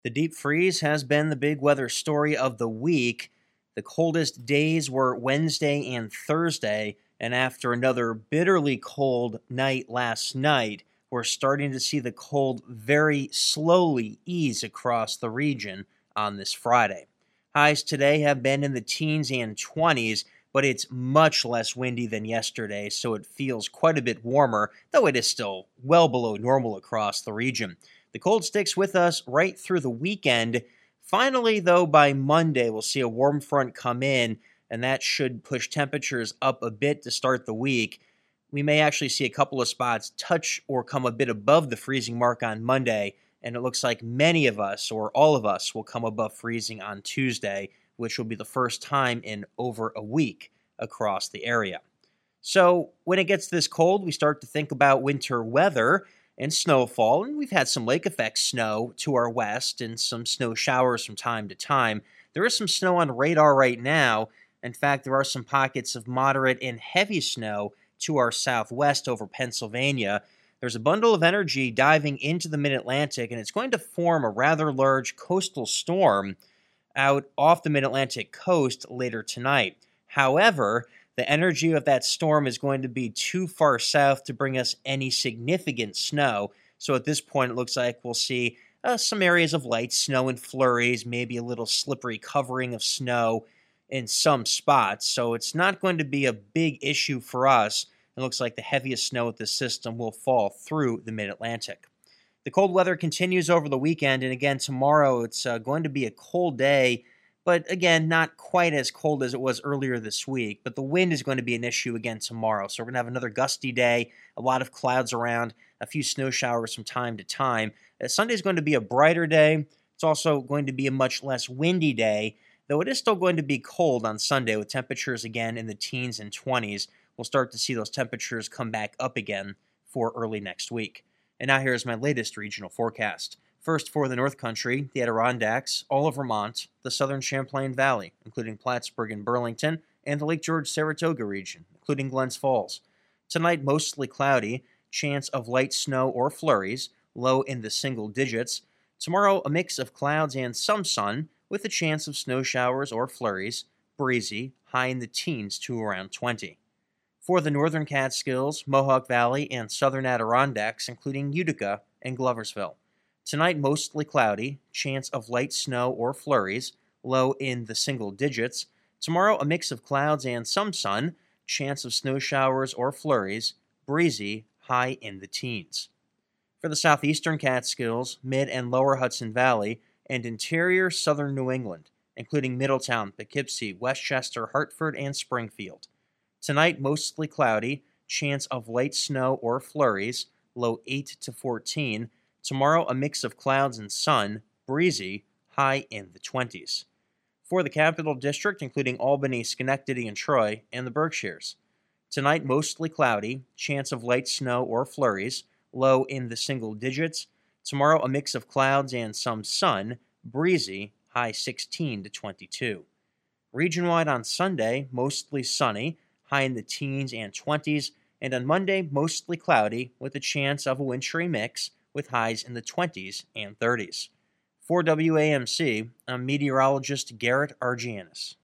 The deep freeze has been the big weather story of the week. The coldest days were Wednesday and Thursday, and after another bitterly cold night last night, we're starting to see the cold very slowly ease across the region on this Friday. Highs today have been in the teens and 20s, but it's much less windy than yesterday, so it feels quite a bit warmer, though it is still well below normal across the region. The cold sticks with us right through the weekend. Finally, though, by Monday, we'll see a warm front come in, and that should push temperatures up a bit to start the week. We may actually see a couple of spots touch or come a bit above the freezing mark on Monday, and it looks like many of us, or all of us, will come above freezing on Tuesday, which will be the first time in over a week across the area. So, when it gets this cold, we start to think about winter weather and snowfall, and we've had some lake effect snow to our west and some snow showers from time to time. There is some snow on radar right now. In fact, there are some pockets of moderate and heavy snow to our southwest over Pennsylvania. There's a bundle of energy diving into the mid-Atlantic, and it's going to form a rather large coastal storm out off the mid-Atlantic coast later tonight. However, the energy of that storm is going to be too far south to bring us any significant snow. So at this point, it looks like we'll see some areas of light snow and flurries, maybe a little slippery covering of snow in some spots. So it's not going to be a big issue for us. It looks like the heaviest snow with this system will fall through the mid-Atlantic. The cold weather continues over the weekend, and again, tomorrow it's going to be a cold day, but again, not quite as cold as it was earlier this week. But the wind is going to be an issue again tomorrow, so we're going to have another gusty day, a lot of clouds around, a few snow showers from time to time. Sunday is going to be a brighter day. It's also going to be a much less windy day, though it is still going to be cold on Sunday with temperatures again in the teens and 20s. We'll start to see those temperatures come back up again for early next week. And now here's my latest regional forecast. First, for the North Country, the Adirondacks, all of Vermont, the southern Champlain Valley, including Plattsburgh and Burlington, and the Lake George-Saratoga region, including Glens Falls. Tonight, mostly cloudy, chance of light snow or flurries, low in the single digits. Tomorrow, a mix of clouds and some sun, with a chance of snow showers or flurries, breezy, high in the teens to around 20. For the northern Catskills, Mohawk Valley, and southern Adirondacks, including Utica and Gloversville. Tonight, mostly cloudy, chance of light snow or flurries, low in the single digits. Tomorrow, a mix of clouds and some sun, chance of snow showers or flurries, breezy, high in the teens. For the southeastern Catskills, mid and lower Hudson Valley, and interior southern New England, including Middletown, Poughkeepsie, Westchester, Hartford, and Springfield. Tonight, mostly cloudy, chance of light snow or flurries, low 8 to 14. Tomorrow, a mix of clouds and sun, breezy, high in the 20s. For the Capital District, including Albany, Schenectady, and Troy, and the Berkshires. Tonight, mostly cloudy, chance of light snow or flurries, low in the single digits. Tomorrow, a mix of clouds and some sun, breezy, high 16 to 22. Region-wide on Sunday, mostly sunny, high in the teens and 20s, and on Monday, mostly cloudy, with a chance of a wintry mix, with highs in the 20s and 30s. For WAMC, I'm meteorologist Garrett Argianis.